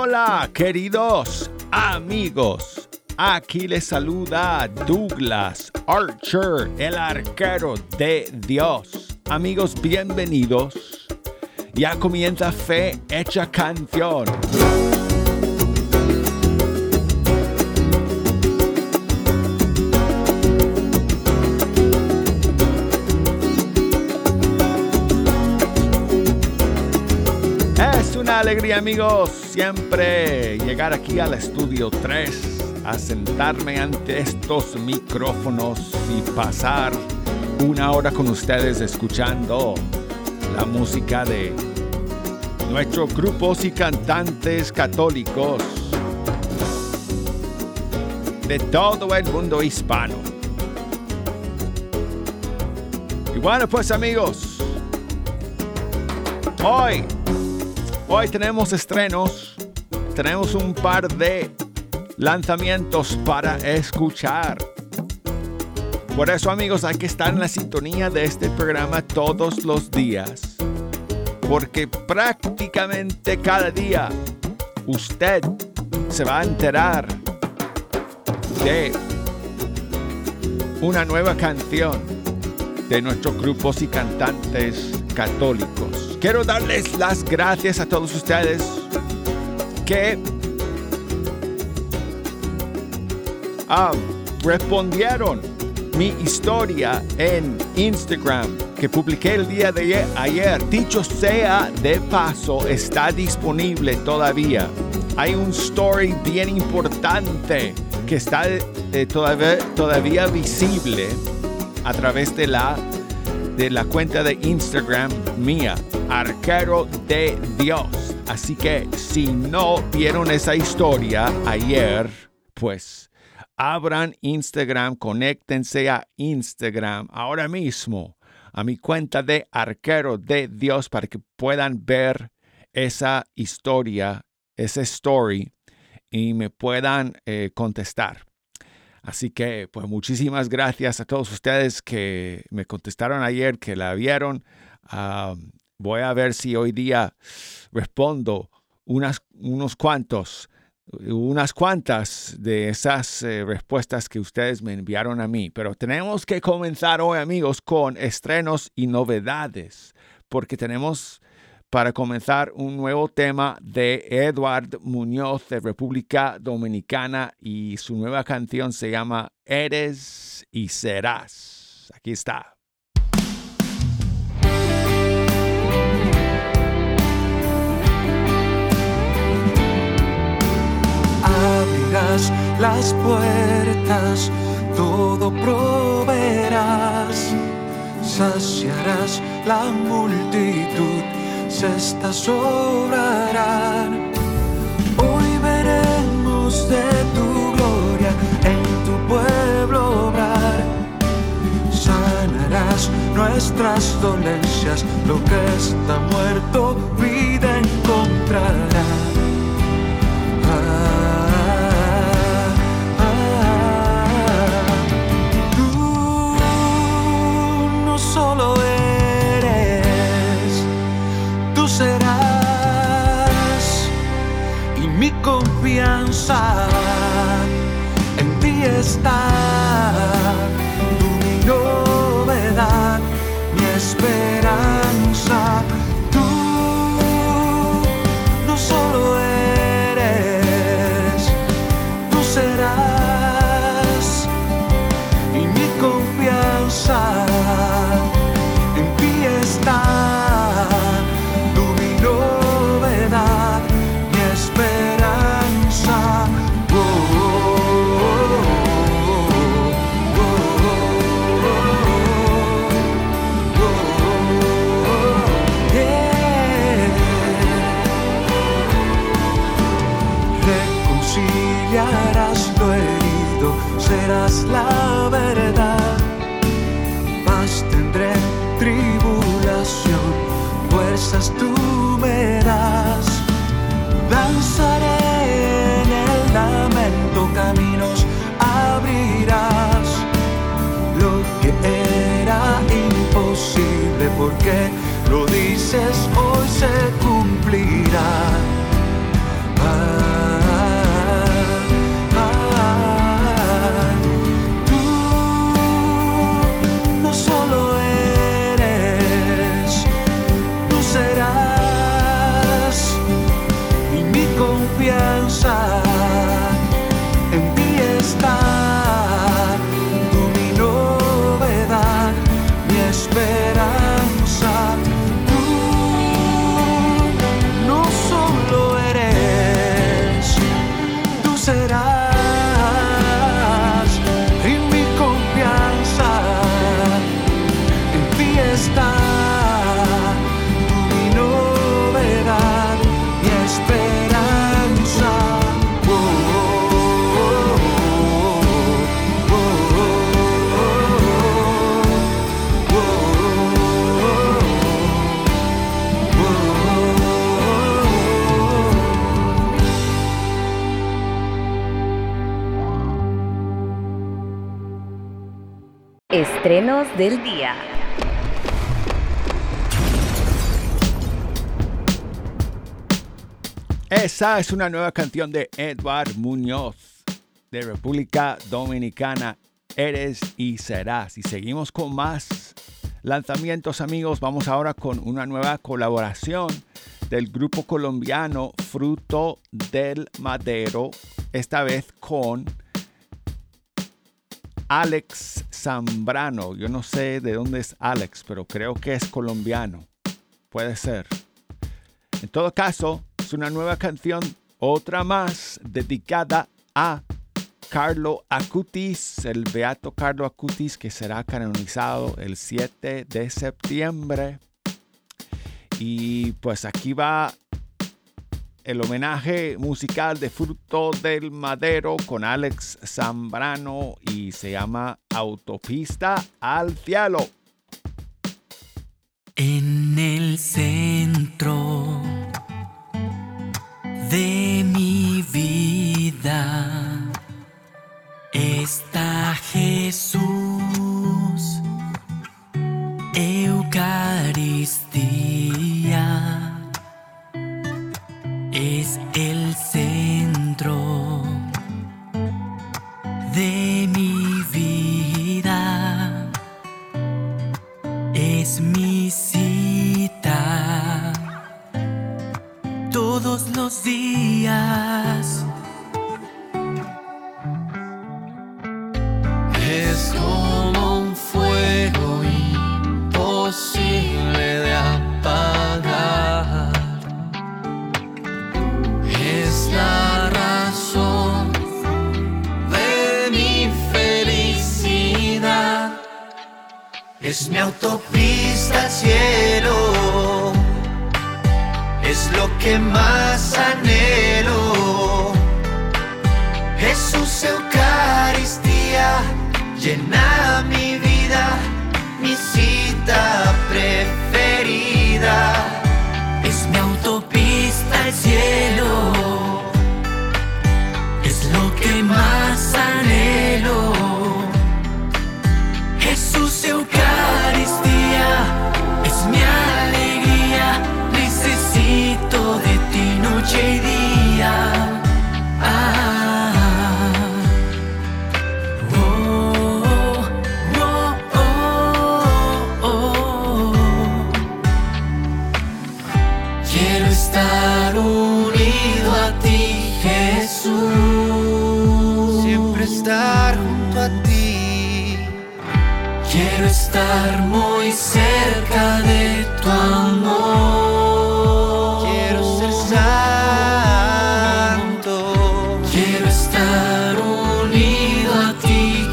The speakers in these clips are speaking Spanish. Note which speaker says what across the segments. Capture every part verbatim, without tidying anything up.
Speaker 1: Hola, queridos amigos. Aquí les saluda Douglas Archer, el arquero de Dios. Amigos, bienvenidos. Ya comienza Fe Hecha Canción. Es una alegría, amigos, siempre llegar aquí al estudio tres, a sentarme ante estos micrófonos y pasar una hora con ustedes escuchando la música de nuestros grupos y cantantes católicos de todo el mundo hispano. Y bueno, pues amigos, hoy, hoy tenemos estrenos, tenemos un par de lanzamientos para escuchar. Por eso, amigos, hay que estar en la sintonía de este programa todos los días, porque prácticamente cada día usted se va a enterar de una nueva canción de nuestros grupos y cantantes católicos. Quiero darles las gracias a todos ustedes que ah, respondieron mi historia en Instagram que publiqué el día de ayer. Dicho sea de paso, está disponible todavía. Hay un story bien importante que está eh, todavía, todavía visible a través de la, de la cuenta de Instagram mía, Arquero de Dios. Así que si no vieron esa historia ayer, pues abran Instagram, conéctense a Instagram ahora mismo, a mi cuenta de Arquero de Dios, para que puedan ver esa historia, esa story, y me puedan eh, contestar. Así que, pues, muchísimas gracias a todos ustedes que me contestaron ayer, que la vieron. Uh, voy a ver si hoy día respondo unas, unos cuantos unas cuantas de esas eh, respuestas que ustedes me enviaron a mí. Pero tenemos que comenzar hoy, amigos, con estrenos y novedades, porque tenemos para comenzar un nuevo tema de Edward Muñoz de República Dominicana, y su nueva canción se llama Eres y Serás. Aquí está.
Speaker 2: Abrirás las puertas, todo proveerás, saciarás la multitud, cestas sobrarán. Hoy veremos de tu gloria en tu pueblo obrar, sanarás nuestras dolencias, lo que está muerto vida encontrará. Solo eres, tú serás, y mi confianza en ti está, tú mi novedad, mi esperanza. Tú no solo eres, tú serás, y mi confianza tú mi novedad, mi esperanza. Oh, oh, oh, oh, oh, oh, yeah. Reconciliarás lo herido, serás la verdad, paz tendré tribulación, fuerzas tú me das. Danzaré en el lamento, caminos abrirás. Lo que era imposible, porque lo dices, hoy se cumplirá. Ah,
Speaker 3: Estrenos del día.
Speaker 1: Esa es una nueva canción de Edward Muñoz, de República Dominicana, Eres y Serás. Y seguimos con más lanzamientos, amigos. Vamos ahora con una nueva colaboración del grupo colombiano Fruto del Madero, esta vez con Alex Zambrano. Yo no sé de dónde es Alex, pero creo que es colombiano. Puede ser. En todo caso, es una nueva canción, otra más, dedicada a Carlo Acutis, el beato Carlo Acutis, que será canonizado el siete de septiembre. Y pues aquí va el homenaje musical de Fruto del Madero con Alex Zambrano y se llama Autopista al Cielo.
Speaker 2: En el centro de mi vida está Jesús, Eucaristía. Es el centro de mi vida, es mi cita todos los días. Es como un fuego imposible de apagar. Es la razón de mi felicidad. Es mi autopista al cielo. Es lo que más anhelo. Jesús, Eucaristía, llena mi vida, mi cita preferida. Es mi autopista al cielo, es lo que más anhelo. Jesús, Eucaristía, es mi alegría. Necesito de ti noche y día. Ah, oh, oh, oh, oh. Quiero estar unido a ti, Jesús. Siempre estar junto a ti. Quiero estar muy cerca de tu amor. Quiero ser santo. Quiero estar unido a ti,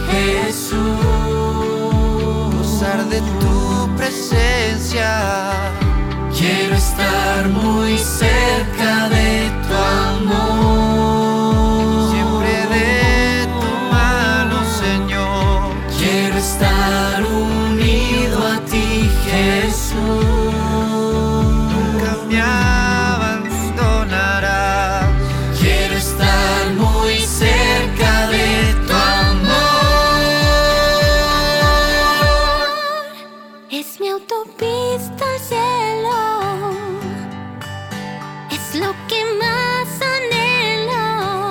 Speaker 2: Jesús. Gozar de tu presencia. Quiero estar muy cerca de tu amor. Siempre de tu mano, Señor. Quiero estar unido a ti, Jesús. Nunca me abandonarás. Quiero estar muy cerca de tu amor.
Speaker 4: Es mi autopista al cielo, es lo que más anhelo.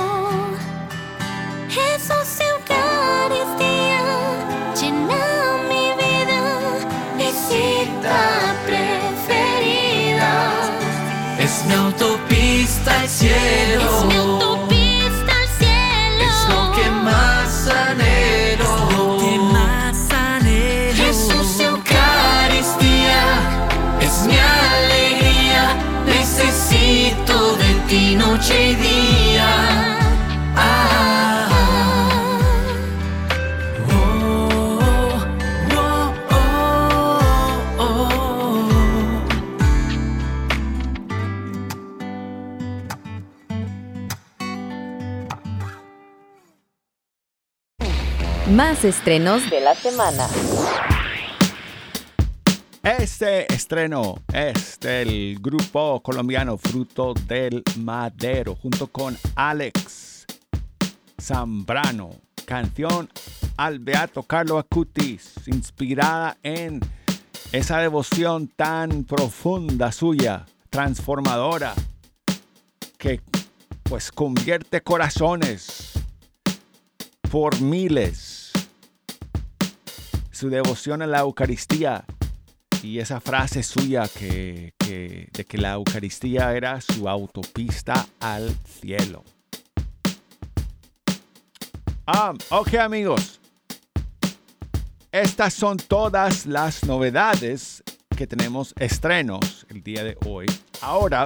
Speaker 4: Jesús, Eucaristía, llena mi vida, mi cita preferida.
Speaker 2: Es mi autopista al cielo.
Speaker 4: Es mi autopista al cielo,
Speaker 2: Es lo que más anhelo. Es lo que más anhelo. Jesús, Eucaristía, es mi alegría. Necesito de ti noche y día. Ah, oh, oh, oh, oh.
Speaker 3: Más estrenos de la semana.
Speaker 1: Este estreno es del grupo colombiano Fruto del Madero junto con Alex Zambrano, canción al Beato Carlo Acutis, inspirada en esa devoción tan profunda suya, transformadora, que pues convierte corazones por miles. Su devoción a la Eucaristía y esa frase suya que, que, de que la Eucaristía era su autopista al cielo. Ah, ok, amigos. Estas son todas las novedades que tenemos, estrenos el día de hoy. Ahora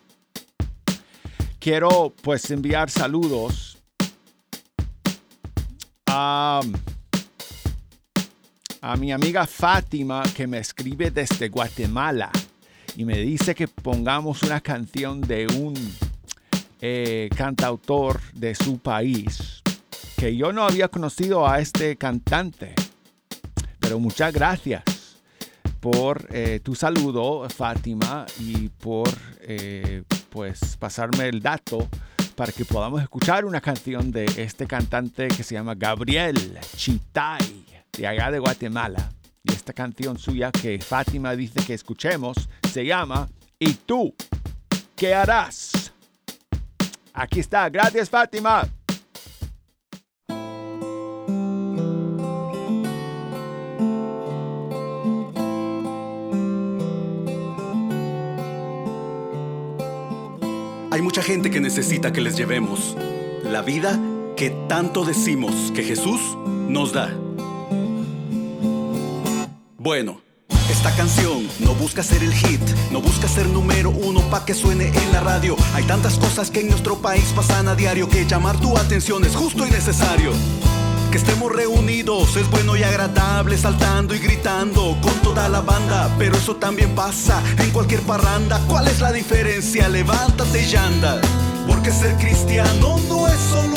Speaker 1: quiero pues enviar saludos a, a mi amiga Fátima, que me escribe desde Guatemala y me dice que pongamos una canción de un eh, cantautor de su país, que yo no había conocido a este cantante. Pero muchas gracias por eh, tu saludo, Fátima, y por eh, pues pasarme el dato para que podamos escuchar una canción de este cantante que se llama Gabriel Chitay, de allá de Guatemala. Y esta canción suya que Fátima dice que escuchemos se llama ¿Y tú qué harás? Aquí está. Gracias, Fátima.
Speaker 5: Hay mucha gente que necesita que les llevemos la vida que tanto decimos que Jesús nos da. Bueno, esta canción no busca ser el hit, no busca ser número uno pa' que suene en la radio. Hay tantas cosas que en nuestro país pasan a diario que llamar tu atención es justo y necesario. Que estemos reunidos es bueno y agradable, saltando y gritando con toda la banda, pero eso también pasa en cualquier parranda. ¿Cuál es la diferencia? Levántate y anda, porque ser cristiano no es solo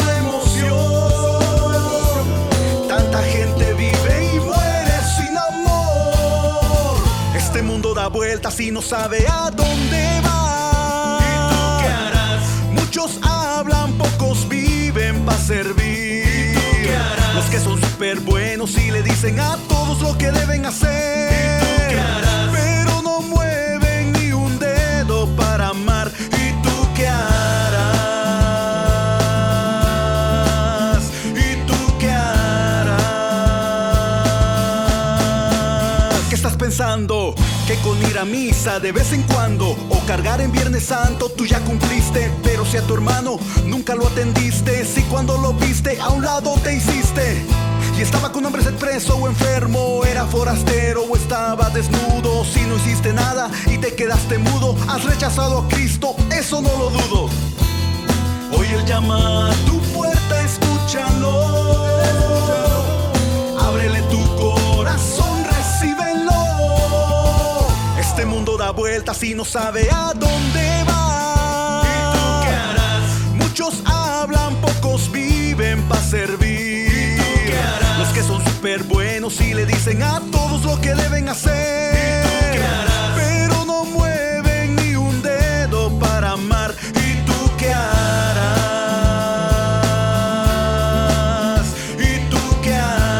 Speaker 5: emoción. Tanta gente vive y muere sin amor. Este mundo da vueltas y no sabe a dónde va. ¿Y tú qué harás? Muchos hablan, pocos viven para servir. Los que son súper buenos y le dicen a todos lo que deben hacer. ¿Y tú qué harás? Pero no mueven ni un dedo para amar. ¿Y tú qué harás? ¿Y tú qué harás? ¿Qué estás pensando? Que con ir a misa de vez en cuando o cargar en Viernes Santo tú ya cumpliste, pero si a tu hermano nunca lo atendiste, si cuando lo viste a un lado te hiciste y estaba con hambre, sed, preso o enfermo, era forastero o estaba desnudo, si no hiciste nada y te quedaste mudo, has rechazado a Cristo, eso no lo dudo. Hoy Él llama a tu puerta, escúchalo, ábrele tu corazón, recíbelo. Este mundo da vueltas y no sabe a dónde va. ¿Y tú qué harás? Muchos hablan, pocos viven para servir. ¿Y tú qué harás? Los que son súper buenos y le dicen a todos lo que deben hacer. ¿Y tú qué harás? Pero no mueven ni un dedo para amar. ¿Y tú qué harás? ¿Y tú qué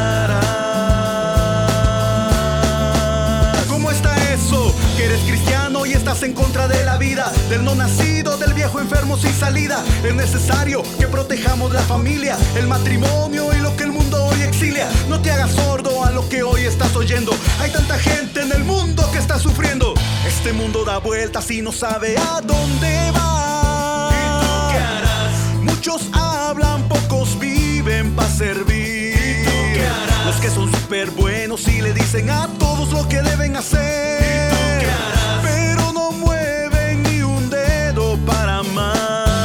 Speaker 5: harás? ¿Cómo está eso? Que eres cristiano y estás en contra de la vida, del no nacido, del viejo enfermo sin salida. Es necesario que protejamos la familia, el matrimonio y lo que el mundo hoy exilia. No te hagas sordo a lo que hoy estás oyendo. Hay tanta gente en el mundo que está sufriendo. Este mundo da vueltas y no sabe a dónde va. ¿Y tú qué harás? Muchos hablan, pocos viven para servir. ¿Y tú qué harás? Los que son súper buenos y le dicen a todos lo que deben hacer. ¿Y tú qué harás? Pero no mueven ni un dedo para amar.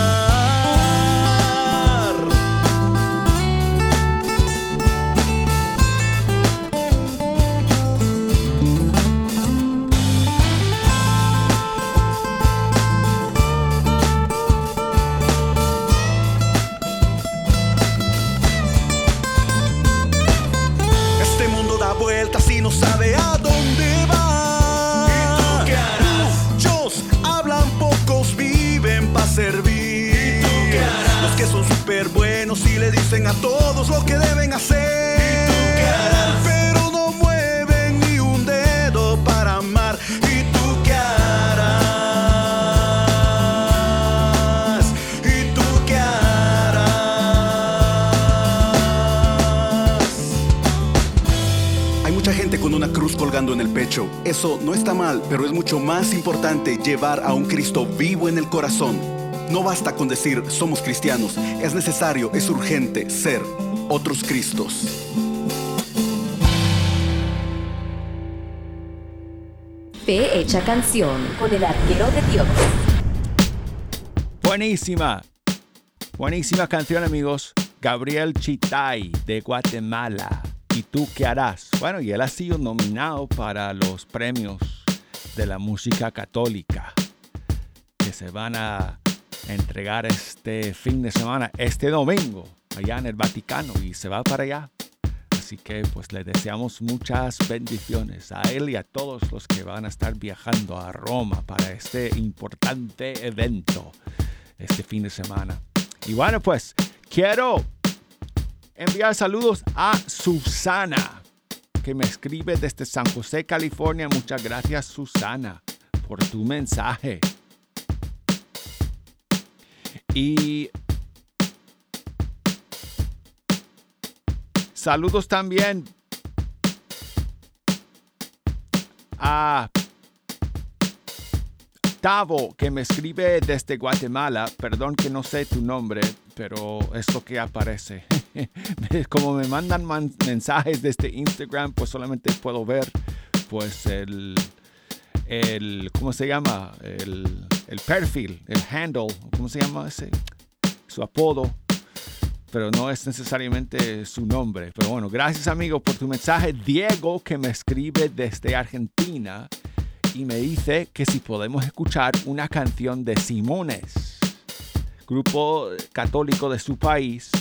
Speaker 5: Este mundo da vueltas y no sabe a dónde va. ¿Y tú qué harás? Muchos hablan, pocos viven para servir. ¿Y tú qué harás? Los que son súper buenos y le dicen a todos lo que deben hacer. ¿Y tú qué harás? Pero no mueven ni un dedo para amar. ¿Y tú qué harás? ¿Y tú qué harás? Hay mucha gente con una cruz colgando en el pecho. Eso no está mal, pero es mucho más importante llevar a un Cristo vivo en el corazón. No basta con decir somos cristianos, es necesario, es urgente ser otros Cristos.
Speaker 3: Fe hecha canción con el arquero de Dios.
Speaker 1: Buenísima, buenísima canción, amigos. Gabriel Chitay de Guatemala. ¿Y tú qué harás? Bueno, y él ha sido nominado para los premios de la música católica que se van a entregar este fin de semana, este domingo, allá en el Vaticano, y se va para allá. Así que pues le deseamos muchas bendiciones a él y a todos los que van a estar viajando a Roma para este importante evento este fin de semana. Y bueno, pues quiero enviar saludos a Susana, que me escribe desde San José, California. Muchas gracias, Susana, por tu mensaje. Y saludos también a Tavo, que me escribe desde Guatemala. Perdón que no sé tu nombre, pero es lo que aparece. Como me mandan man- mensajes desde Instagram, pues solamente puedo ver pues el, el ¿cómo se llama? El, el perfil, el handle, ¿cómo se llama ese? Su apodo, pero no es necesariamente su nombre. Pero bueno, gracias, amigo, por tu mensaje. Diego, que me escribe desde Argentina y me dice que si podemos escuchar una canción de Simones, grupo católico de su país,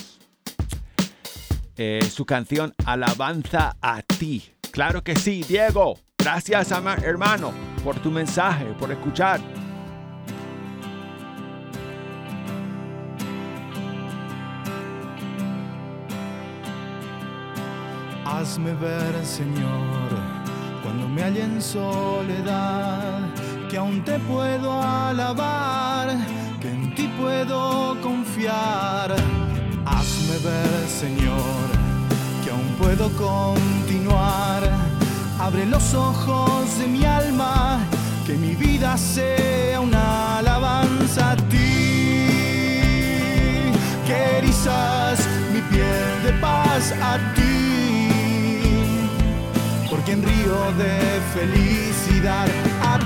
Speaker 1: eh, su canción Alabanza a ti. Claro que sí, Diego. Gracias, ama- hermano, por tu mensaje, por escuchar.
Speaker 5: Hazme ver, Señor, cuando me halle en soledad, que aún te puedo alabar, que en ti puedo confiar. Hazme ver, Señor, que aún puedo continuar. Abre los ojos de mi alma, que mi vida sea una alabanza a ti, que erizas mi piel de paz a ti. Porque en río de felicidad a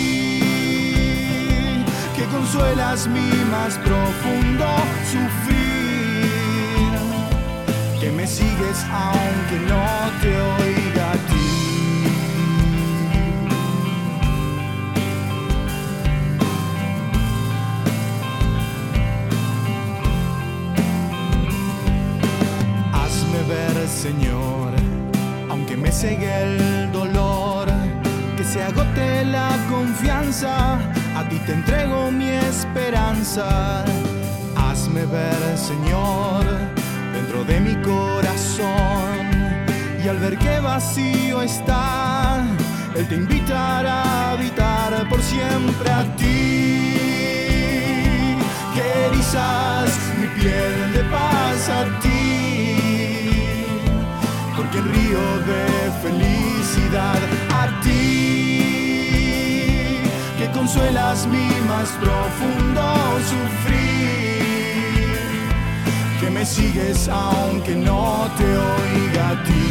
Speaker 5: ti, que consuelas mi más profundo sufrir, que me sigues aunque no te oiga a ti. Hazme ver, Señor, aunque me cegue el dolor, que se agote la confianza, a ti te entrego mi esperanza. Hazme ver, Señor, dentro de mi corazón, y al ver que vacío está, Él te invitará a habitar por siempre a ti, que erizas mi piel de paz a ti. Porque el río de felicidad a ti, que consuelas mi más profundo sufrir, que me sigues aunque no te oiga a ti.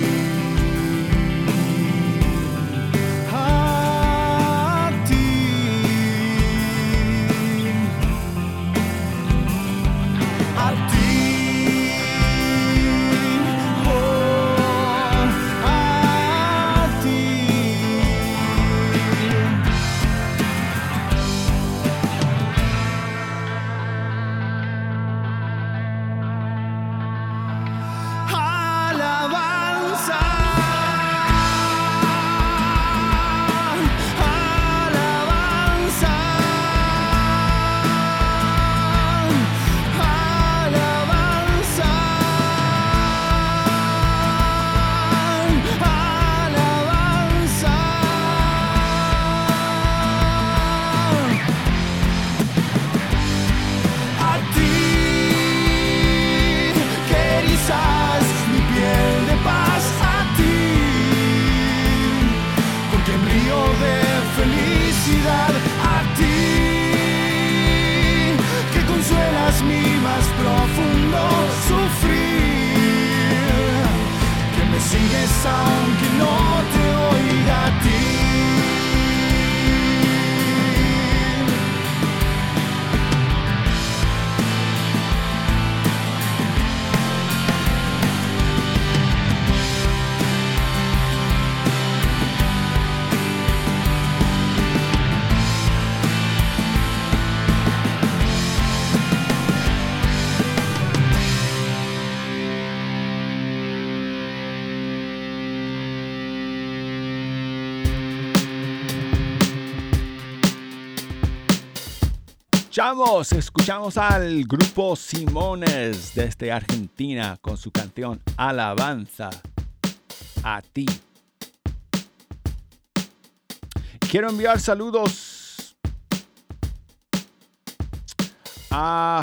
Speaker 5: A ti. A ti. Alabanza
Speaker 1: aunque no te oiga a ti. Escuchamos, escuchamos al grupo Simones desde Argentina con su canción Alabanza a ti. Quiero enviar saludos a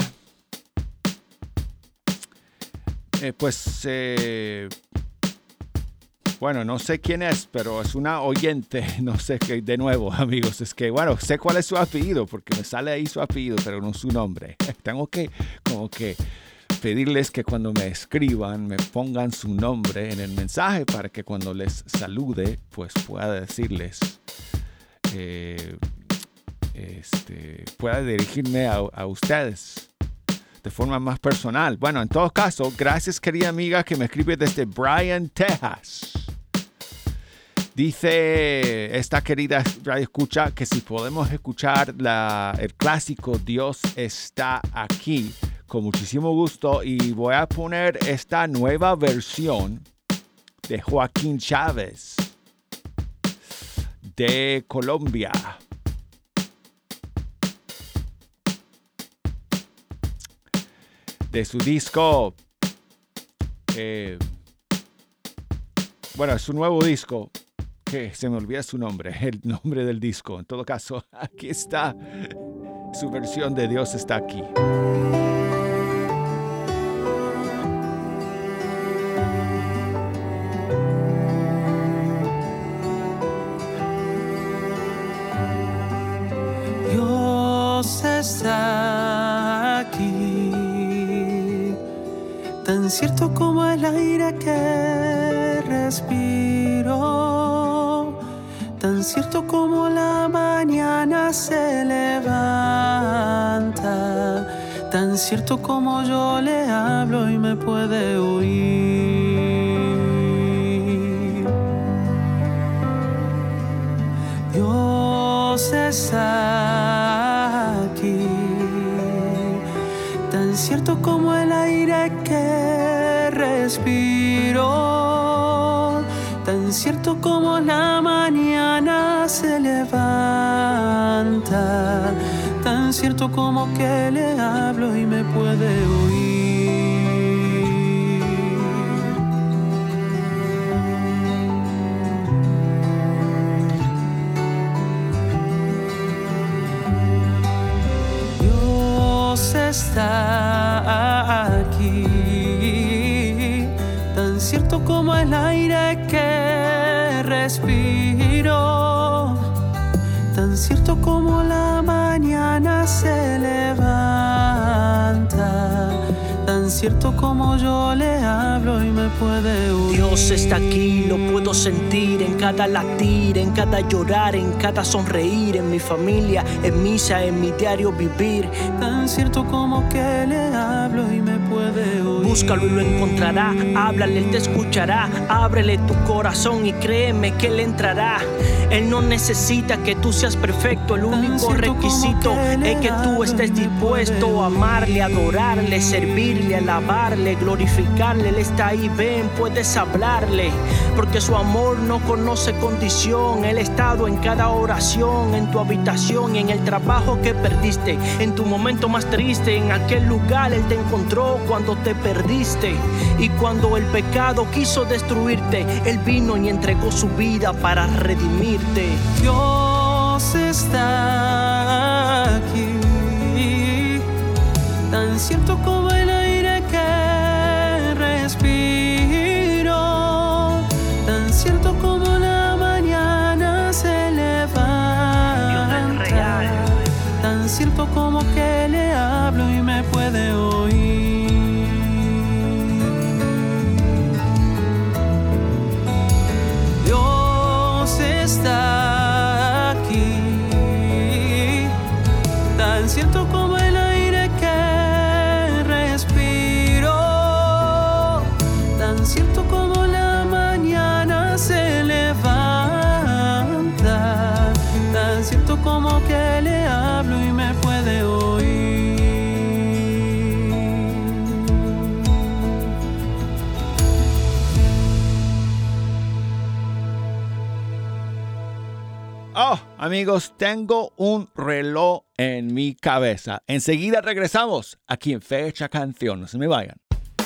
Speaker 1: eh, pues eh, bueno, no sé quién es, pero es una oyente, no sé qué, de nuevo, amigos, es que, bueno, sé cuál es su apellido, porque me sale ahí su apellido, pero no su nombre. Tengo que, como que, pedirles que cuando me escriban, me pongan su nombre en el mensaje para que cuando les salude, pues pueda decirles, eh, este, pueda dirigirme a, a ustedes de forma más personal. Bueno, en todo caso, gracias, querida amiga, que me escribe desde Bryan, Texas. Dice esta querida radio escucha que si podemos escuchar la, el clásico Dios está aquí, con muchísimo gusto, y voy a poner esta nueva versión de Joaquín Chávez de Colombia. De su disco, eh, bueno, es su nuevo disco, que se me olvida su nombre, el nombre del disco. En todo caso, aquí está su versión de Dios está aquí.
Speaker 6: Dios está aquí, tan cierto como el aire que respiro, tan cierto como la mañana se levanta, tan cierto como yo le hablo y me puede oír. Dios está aquí, tan cierto como el aire que respiro, tan cierto como la mañana se levanta, tan cierto como que le hablo y me puede oír. Dios está aquí, tan cierto como el aire que respiro, tan cierto como la mañana se levanta, tan cierto como yo le hablo y me puede oír.
Speaker 7: Dios está aquí, lo puedo sentir en cada latir, en cada llorar, en cada sonreír, en mi familia, en misa, en mi diario vivir.
Speaker 6: Tan cierto como que le hablo y me puede oír.
Speaker 7: Búscalo y lo encontrará, háblale, él te escuchará, ábrele tu corazón y créeme que él entrará. Él no necesita que tú seas perfecto, el único requisito es que tú estés dispuesto a amarle, adorarle, servirle, alabarle, glorificarle. Él está ahí, ven, puedes hablarle, porque su amor no conoce condición. Él ha estado en cada oración, en tu habitación y en el trabajo que perdiste, en tu momento más triste, en aquel lugar Él te encontró cuando te perdiste. Y cuando el pecado quiso destruirte, Él vino y entregó su vida para redimirte.
Speaker 6: Dios está aquí, tan cierto como el aire que respiro, tan cierto como la mañana se levanta,
Speaker 7: Dios es real.
Speaker 6: Tan cierto como que le hablo y me puede oír. está aquí, tan cierto como el aire que respiro, tan cierto como la mañana se levanta, tan cierto como que le hablo y me puede oír.
Speaker 1: Oh, amigos, tengo un reloj en mi cabeza. Enseguida regresamos aquí en Fecha Canción. No se me vayan.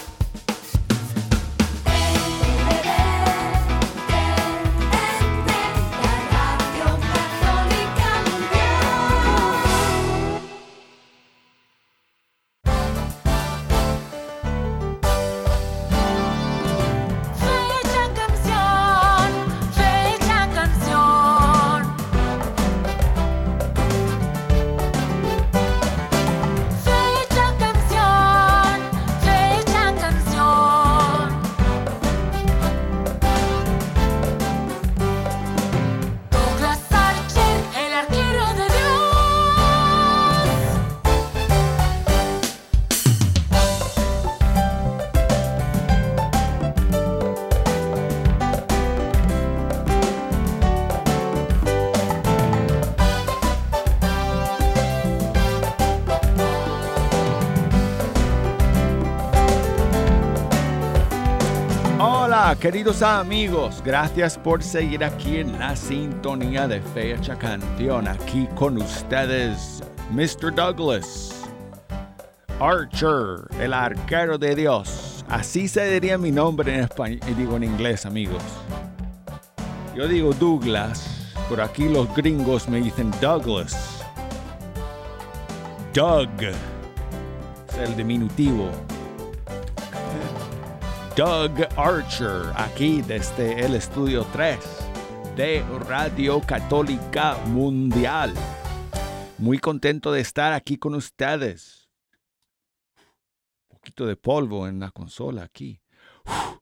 Speaker 1: Queridos amigos, gracias por seguir aquí en la sintonía de Fecha Canción. Aquí con ustedes, mister Douglas Archer, el arquero de Dios. Así se diría mi nombre en español, digo en inglés, amigos. Yo digo Douglas, pero aquí los gringos me dicen Douglas. Doug es el diminutivo. Doug Archer, aquí desde el estudio tres de Radio Católica Mundial. Muy contento de estar aquí con ustedes. Un poquito de polvo en la consola aquí. uh,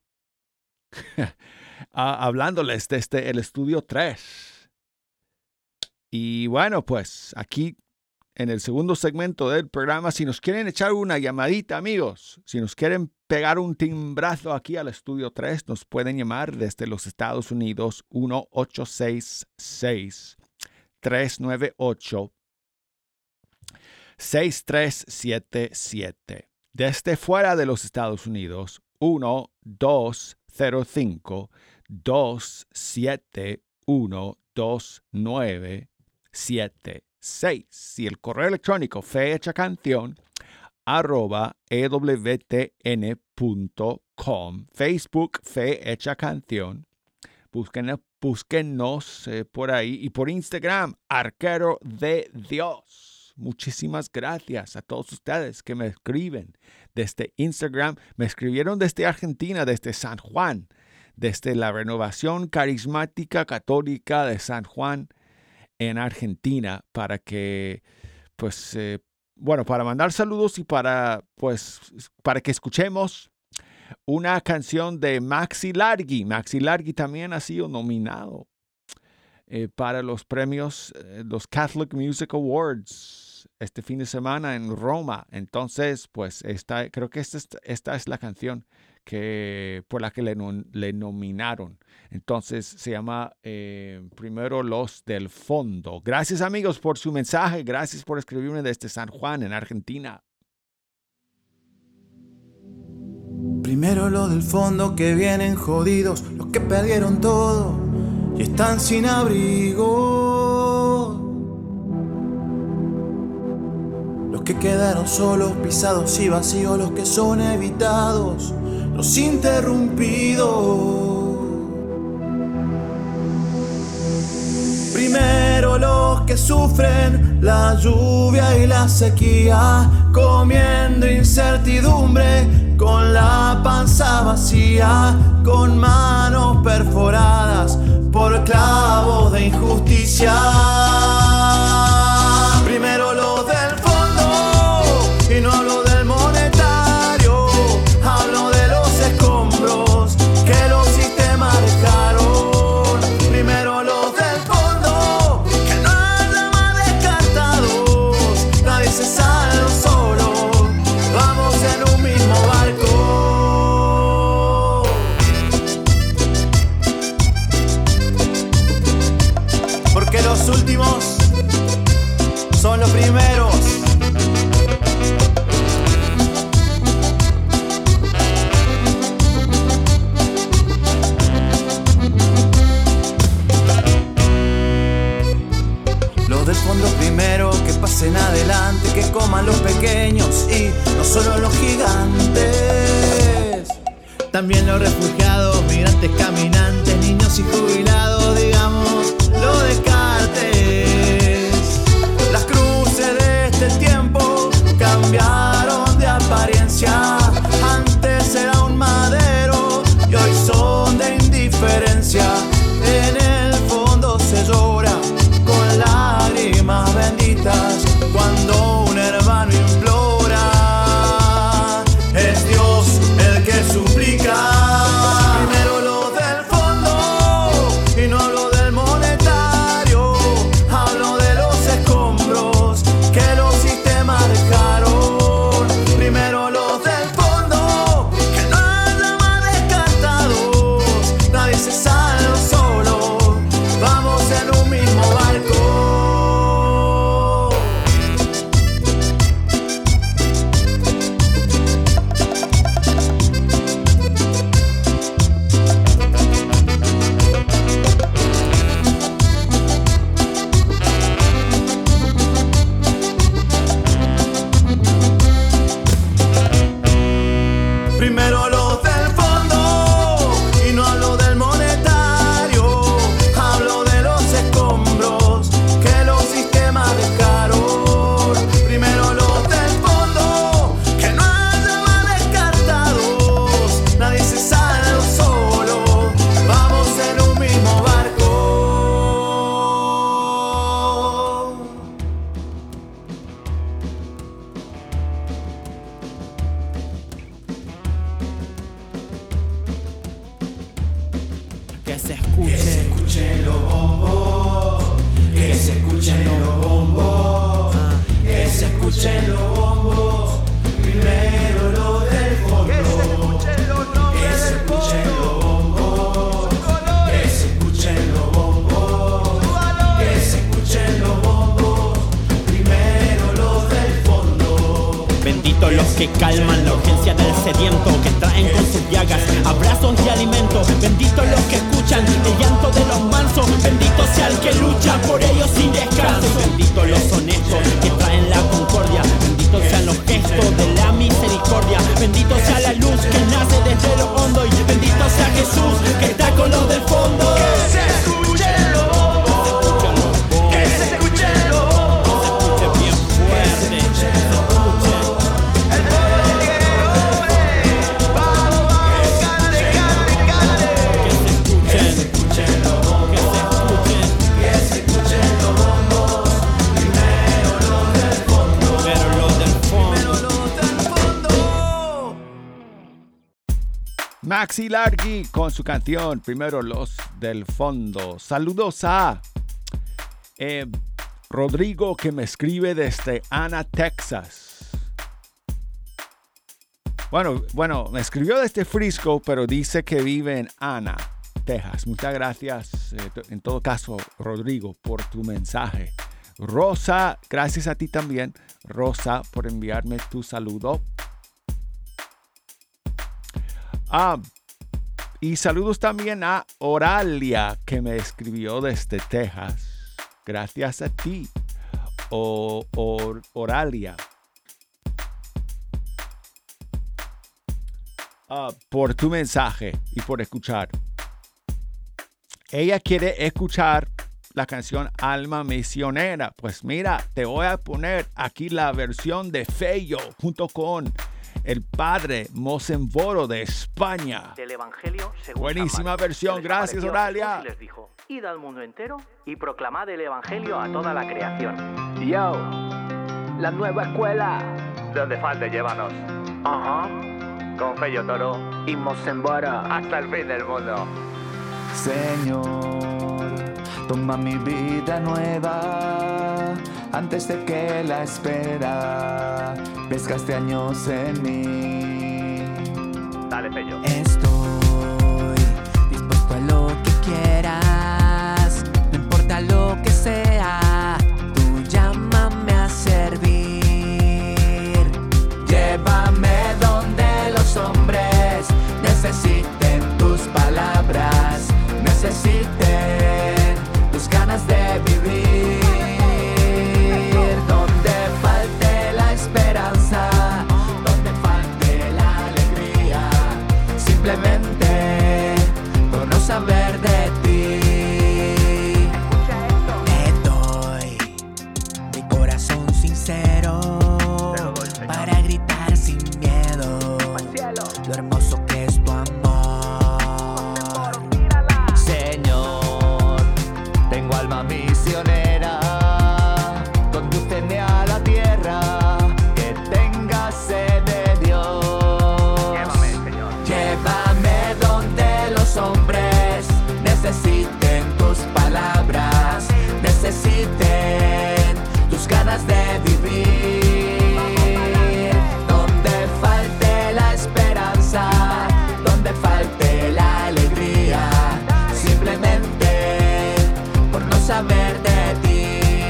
Speaker 1: hablándoles desde el estudio tres. Y bueno, pues aquí en el segundo segmento del programa, si nos quieren echar una llamadita, amigos, si nos quieren pegar un timbrazo aquí al estudio tres, nos pueden llamar desde los Estados Unidos uno ocho seis seis, tres nueve ocho, seis tres siete siete. Desde fuera de los Estados Unidos, uno dos cero cinco, dos siete uno, dos nueve siete seis. Y el correo electrónico fechacanción arroba ewtn punto com. Facebook Fecha Canción. Búsquenos, búsquenos eh, por ahí. Y por Instagram, Arquero de Dios. Muchísimas gracias a todos ustedes que me escriben desde Instagram. Me escribieron desde Argentina, desde San Juan, desde la Renovación Carismática Católica de San Juan en Argentina, para que, pues, eh, bueno, para mandar saludos y para, pues, para que escuchemos una canción de Maxi Largi. Maxi Largi también ha sido nominado eh, para los premios, eh, los Catholic Music Awards, este fin de semana en Roma. Entonces, pues, esta, creo que esta, esta es la canción que, por la que le, le nominaron. Entonces se llama eh, Primero Los del Fondo. Gracias, amigos, por su mensaje. Gracias por escribirme desde San Juan, en Argentina.
Speaker 8: Primero los del fondo que vienen jodidos, los que perdieron todo y están sin abrigo, los que quedaron solos, pisados y vacíos, los que son evitados, los interrumpidos. Primero los que sufren la lluvia y la sequía, comiendo incertidumbre, con la panza vacía, con manos perforadas por clavos de injusticia. Primero los del fondo, y no hablo del monetario, hablo de los escombros que los sistemas dejaron. Primero los del últimos son los primeros. Los del fondo primero, que pasen adelante, que coman los pequeños y no solo los gigantes. También los refugiados, migrantes, caminantes, niños y jubilados, digamos, lo Descartes. Las cruces de este tiempo cambiaron de apariencia. Antes era un madero y hoy son de indiferencia. En el fondo se llora con lágrimas benditas cuando un hermano implora. Es Dios el que suplica. Primero los del fondo y no hablo del monetario. Hablo de los escombros que los sistemas dejaron. Primero los del fondo, que no haya más descartados. Nadie se salva solo, vamos en un mismo barco. Primero los del fondo y no hablo del monetario. Hablo de los escombros que los sistemas dejaron. Primero los del fondo, que no haya más descartados. Nadie se salva solo, vamos en un mismo barco.
Speaker 6: Que se escuche.
Speaker 8: Que se escuchen los bombos, que se escuchen los bombos, que se escuchen los bombos. Primero los del fondo, que se escuchen los bombos, que se escuchen los bombos, que se escuchen los bombos. Primero los del fondo.
Speaker 7: Benditos los que calman la urgencia del sediento, que traen con sus llagas abrazos y alimentos. Benditos los que escuchan el llanto de los mansos. Bendito sea el que lucha por ellos sin descanso. Benditos los honestos que traen la concordia. Benditos sean los gestos de la misericordia. Bendito sea la luz que nace desde lo hondo. Y bendito sea Jesús que está con los del fondo.
Speaker 8: Que se escuchen los bombos, que se escuchen los bombos.
Speaker 7: Se escuche bien fuerte. Se escuche.
Speaker 8: El pueblo quiere oír. Vamos, vamos, cante, cante, cante.
Speaker 7: Que se escuchen.
Speaker 8: los bombos,
Speaker 7: Que se escuchen.
Speaker 8: que se escuchen los bombos. Primero los del fondo,
Speaker 7: Pero los del fondo.
Speaker 8: primero los del fondo.
Speaker 1: Maxi Largi con su canción Primero los del fondo. Saludos a eh, Rodrigo, que me escribe desde Ana, Texas. Bueno, bueno, me escribió desde Frisco, pero dice que vive en Ana, Texas. Muchas gracias, eh, en todo caso, Rodrigo, por tu mensaje. Rosa, gracias a ti también, Rosa, por enviarme tu saludo. Ah, y saludos también a Oralia, que me escribió desde Texas. Gracias a ti, o, Or- Oralia, ah, por tu mensaje y por escuchar. Ella quiere escuchar la canción Alma Misionera. Pues mira, te voy a poner aquí la versión de Feyo junto con el padre Mocemvoro de España.
Speaker 9: Del Evangelio según
Speaker 1: Buenísima
Speaker 9: San Marcos.
Speaker 1: versión,
Speaker 9: Se les
Speaker 1: gracias,
Speaker 9: apareció
Speaker 1: Oralia.
Speaker 9: Jesús y les dijo: id al mundo entero y proclamad el Evangelio a toda la creación.
Speaker 10: Yo, la nueva escuela.
Speaker 9: Donde falte, llévanos.
Speaker 10: Ajá.
Speaker 9: Con Feyo Toro
Speaker 10: Y Mocemvoro.
Speaker 9: hasta el fin del mundo.
Speaker 8: Señor, toma mi vida nueva antes de que la espera desgaste años en mí.
Speaker 9: Dale, Feyo.
Speaker 6: Estoy dispuesto a lo que quieras, no importa lo que sea.
Speaker 2: palabras necesiten tus ganas de vivir. Donde falte la esperanza, donde falte la alegría, simplemente por no saber de ti.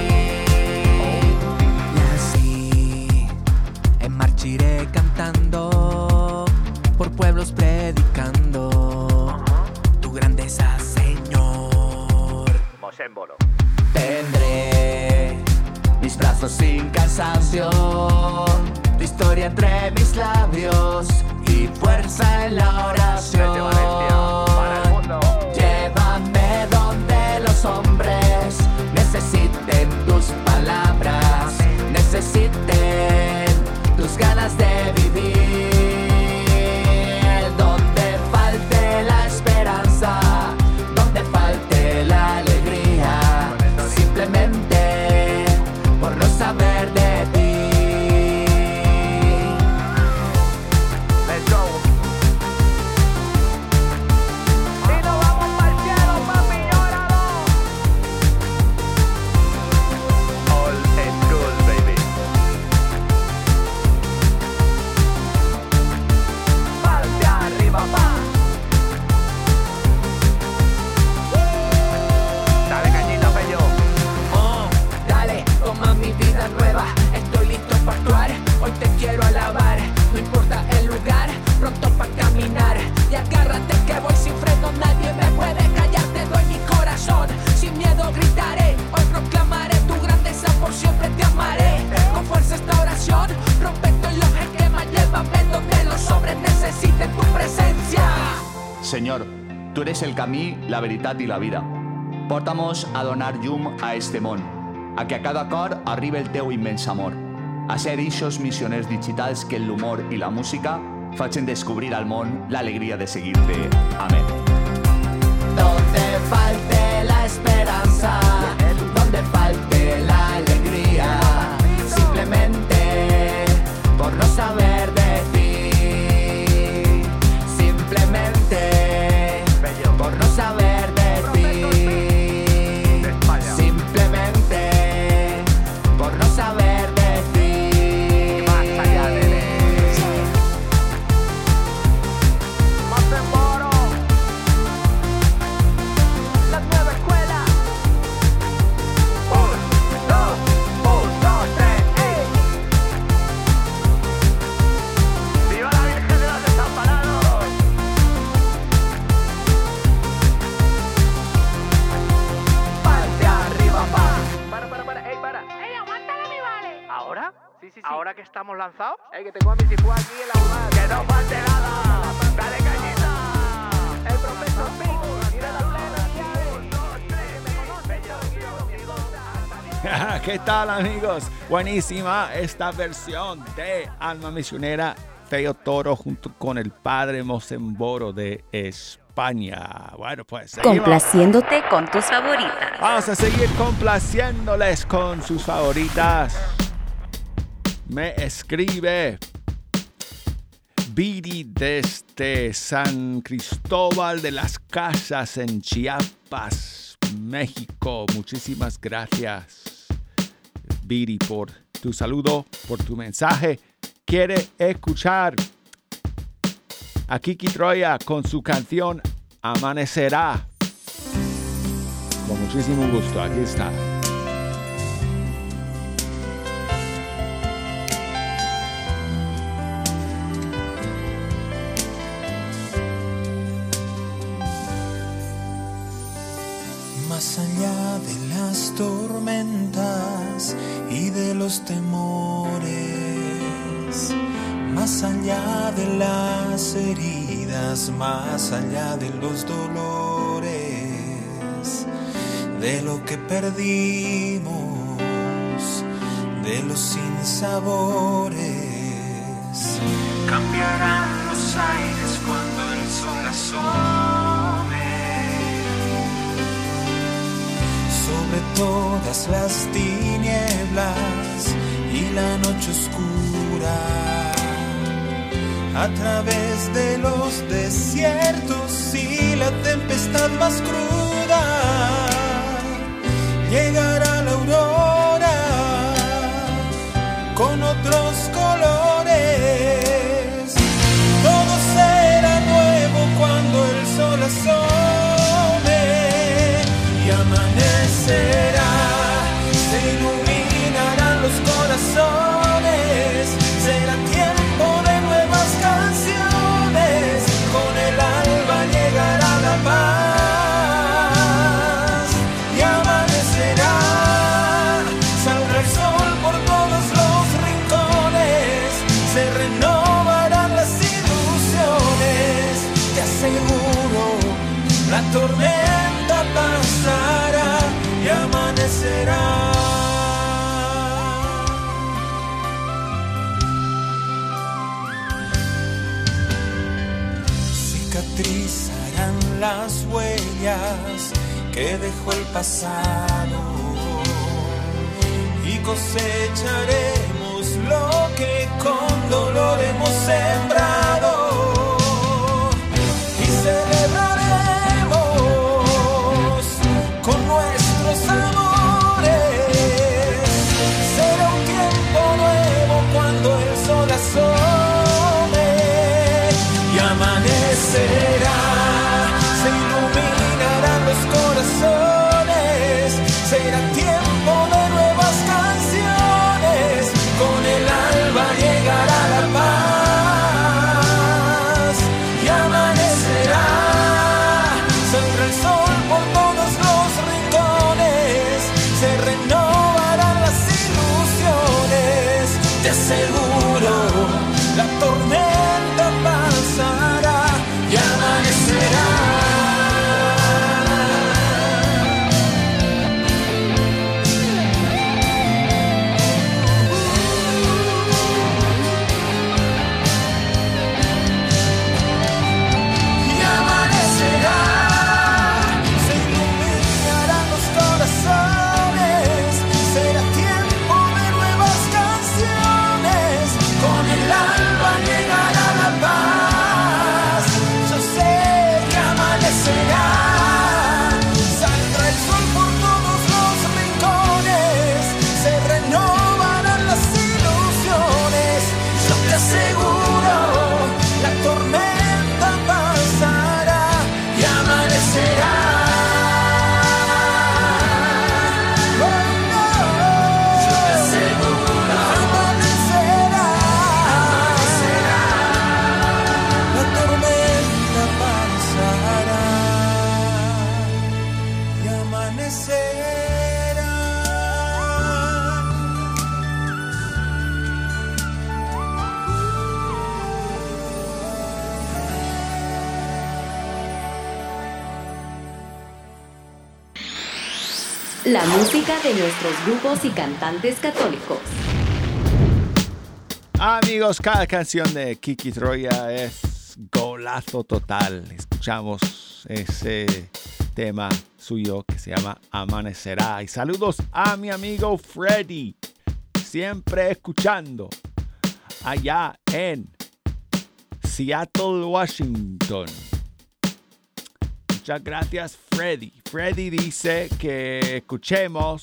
Speaker 2: Y así en marcha iré cantando, por pueblos predicando tu grandeza, Señor.
Speaker 10: Mocémbolo.
Speaker 2: Tendré mis brazos sin cansancio, tu historia entre mis labios y fuerza en la oración.
Speaker 10: Desde Valencia, para el mundo.
Speaker 2: Llévame donde los hombres necesiten tus palabras, necesiten tus ganas de vivir. Donde falte la esperanza, donde falte la alegría, simplemente por no saber de ti.
Speaker 10: Let's go. Y nos vamos pa'l cielo, papi, llóralo. All school, baby. Parte arriba, pa. Dale cañita, pello.
Speaker 2: Oh, dale, toma mi vida nueva. Estoy listo para actuar, hoy te quiero alabar. No importa el lugar, pronto para caminar. Y agárrate que voy sin freno, nadie me puede callar. Te doy mi corazón, sin miedo gritaré. Hoy proclamaré tu grandeza, por siempre te amaré. Con fuerza esta oración, rompe todos los esquemas. Llévame donde los hombres necesiten tu presencia.
Speaker 11: Senyor, tu eres el camí, la veritat i la vida. Porta'mos a donar llum a este món, a que a cada cor arribi el teu immens amor, a ser ixos missioners digitals que l'humor i la música facin descobrir al món l'alegria de seguir-te. Amén.
Speaker 2: Donde falte la esperanza, donde falte la alegría, simplemente por no saber de ti, simplemente por no saber de ti, simplemente por no saber de ti.
Speaker 10: Más allá de él. Mocémbolo. La nueva escuela. Un, dos, un, dos, tres, ey. ¡Viva la Virgen de los Desamparados! Parte arriba, pa. Para, para, para, ey, para.
Speaker 4: ¡Ey, aguántala, mi vale!
Speaker 10: ¿Ahora?
Speaker 9: Sí, sí, sí.
Speaker 10: ¿Ahora que estamos lanzados? ¡Ey, que tengo a mi cifú aquí en la UNAD! ¡Que no falte nada! ¡Dale cañita! El profesor Pink, mira la plena, un, dos, tres, me conoce.
Speaker 1: ¿Qué tal, amigos? Buenísima esta versión de Alma Misionera, Feo Toro junto con el padre Mocémbolo de España. Bueno, pues seguimos.
Speaker 3: Complaciéndote con tus favoritas.
Speaker 1: Vamos a seguir complaciéndoles con sus favoritas. Me escribe Viri desde San Cristóbal de las Casas en Chiapas, México. Muchísimas gracias, Viri, por tu saludo, por tu mensaje. Quiere escuchar a Kiki Troya con su canción Amanecerá. Con muchísimo gusto, aquí está.
Speaker 6: Más allá de las tormentas y de los temores, más allá de las heridas, más allá de los dolores, de lo que perdimos, de los sinsabores, cambiarán los aires cuando el sol asome sobre todas las tinieblas y la noche oscura, a través de los desiertos y la tempestad más cruda. amanecerá, se iluminarán los corazones, será tiempo de nuevas canciones, con el alba llegará la paz y amanecerá, saldrá el sol por todos los rincones, se renovarán las ilusiones, te aseguro, la tormenta pasará y amanecerá. Cicatrizarán las huellas que dejó el pasado y cosecharemos lo que con dolor hemos sembrado y celebraremos con nuestros amores. Será un tiempo nuevo cuando el sol asome y amanecerá, se iluminarán los corazones, será tiempo de nuevas canciones, con el alba llegará la paz y amanecerá, saldrá el sol por todos los rincones, se renovarán las ilusiones, te aseguro, la tormenta pasará y amanecerá. Y amanecerá, se iluminarán los corazones, será tiempo de nuevas canciones, con el alba llegará la paz. Yo sé que amanecerá, saldrá el sol por todos los rincones, se renovarán las ilusiones, yo te aseguro, la tormenta pasará y amanecerá. Oh, no. Yo te aseguro, amanecerá, amanecerá, la tormenta pasará y amanecerá.
Speaker 3: La música de nuestros grupos y cantantes católicos.
Speaker 1: Amigos, cada canción de Kiki Troya es golazo total. Escuchamos ese tema suyo que se llama Amanecerá. Y saludos a mi amigo Freddy, siempre escuchando allá en Seattle, Washington. Muchas gracias, Freddy. Freddy dice que escuchemos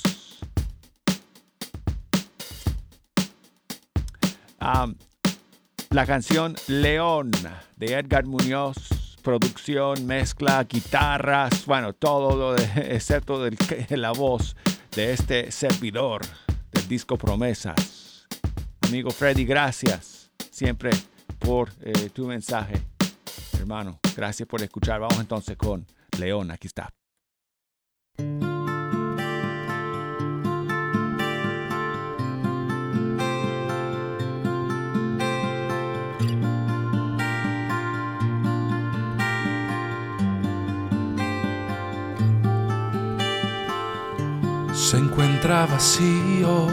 Speaker 1: um, la canción León de Edgar Muñoz. Producción, mezcla, guitarras, bueno, todo lo de, excepto del, la voz de este servidor del disco Promesas. Amigo Freddy, gracias siempre por eh, tu mensaje. Hermano, gracias por escuchar. Vamos entonces con León. Aquí está.
Speaker 6: Se encuentra vacío,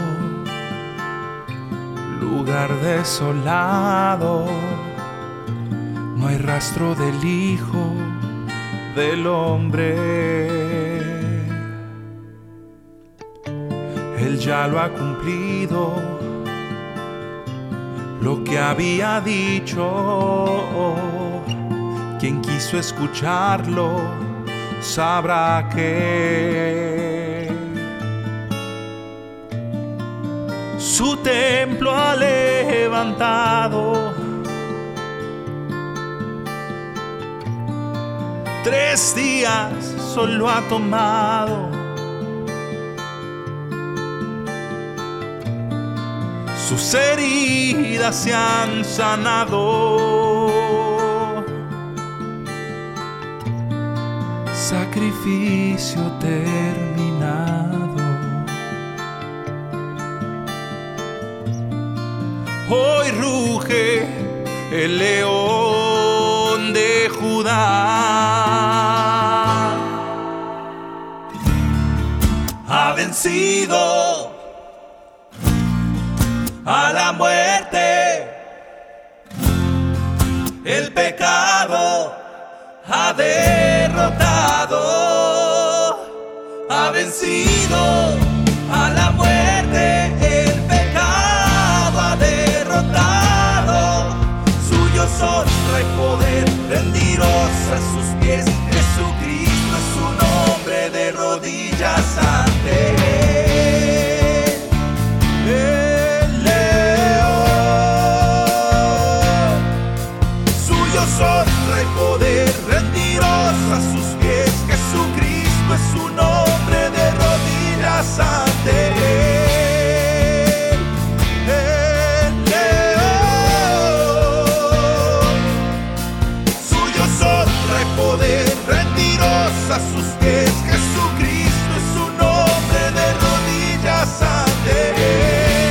Speaker 6: lugar desolado. No hay rastro del Hijo del Hombre. Él ya lo ha cumplido, lo que había dicho. Quien quiso escucharlo sabrá que su templo ha levantado. Tres días solo ha tomado sus heridas se han sanado. Sacrificio terminado. Hoy ruge el león de Judá. Ha vencido a la muerte, el pecado ha derrotado, ha vencido a la muerte, el pecado ha derrotado. Suyo es honra y poder, rendiros a sus pies. Jesucristo es su nombre, de rodillas ante él. Honra y poder, rendiros a sus pies. Jesucristo es su nombre, de rodillas ante él. El león. Suyo es honra y poder, rendiros a sus pies. Jesucristo es su nombre, de rodillas ante él.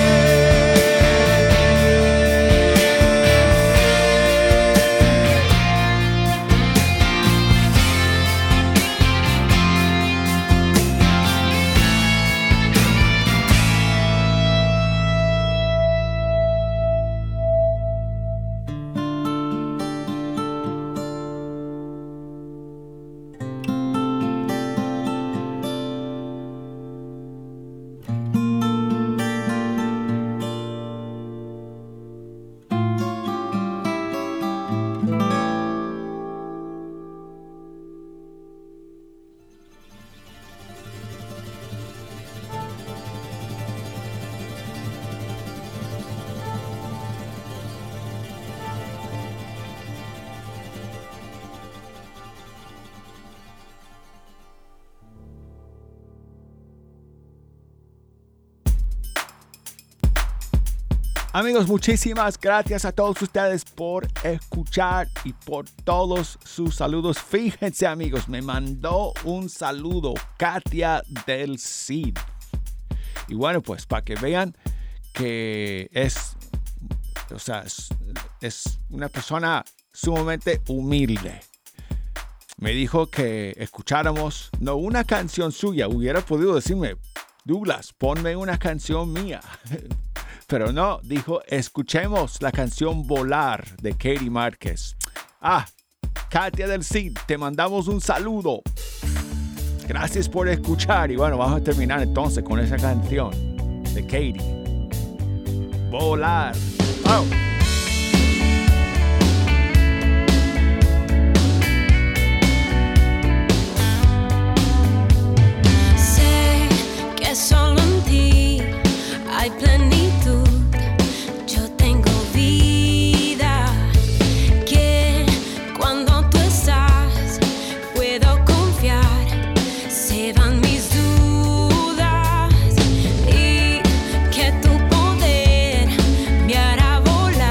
Speaker 1: Amigos, muchísimas gracias a todos ustedes por escuchar y por todos sus saludos. Fíjense, amigos, me mandó un saludo Katia del Cid. Y bueno, pues para que vean que es, o sea, es, es una persona sumamente humilde. Me dijo que escucháramos, no una canción suya, hubiera podido decirme, Douglas, ponme una canción mía. Pero no, dijo, escuchemos la canción Volar de Katie Márquez. Ah, Katia del Cid, te mandamos un saludo. Gracias por escuchar. Y bueno, vamos a terminar entonces con esa canción de Katie. Volar. Oh.
Speaker 4: Sé que solo en ti hay plenitud. Yo tengo vida, que cuando tú estás puedo confiar. Se van mis dudas y que tu poder me hará volar.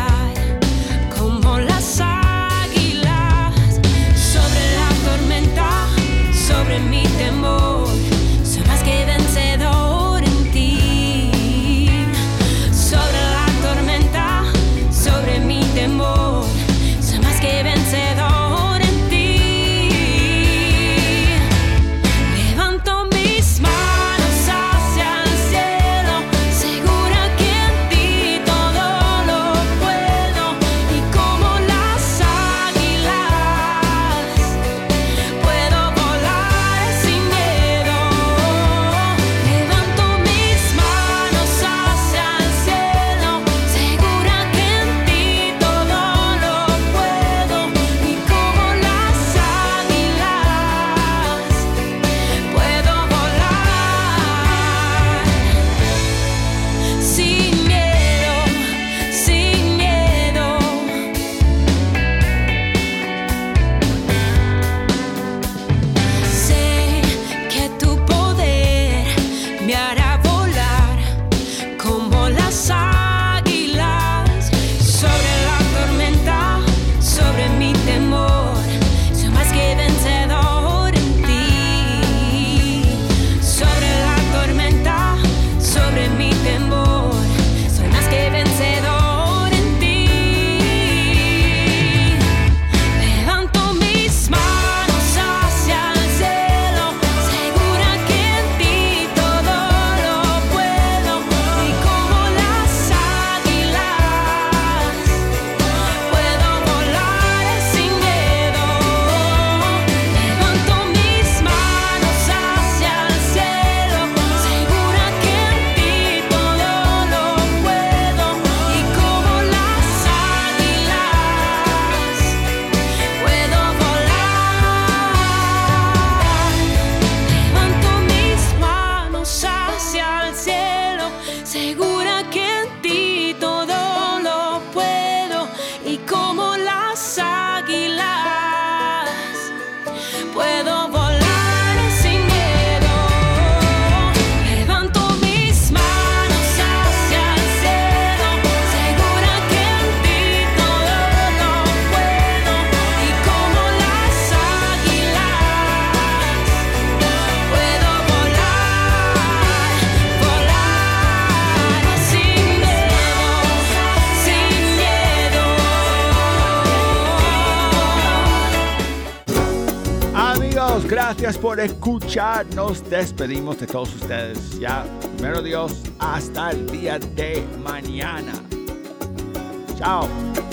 Speaker 1: amigos, gracias por escuchar. Nos despedimos de todos ustedes. Ya, primero Dios, hasta el día de mañana. Chao.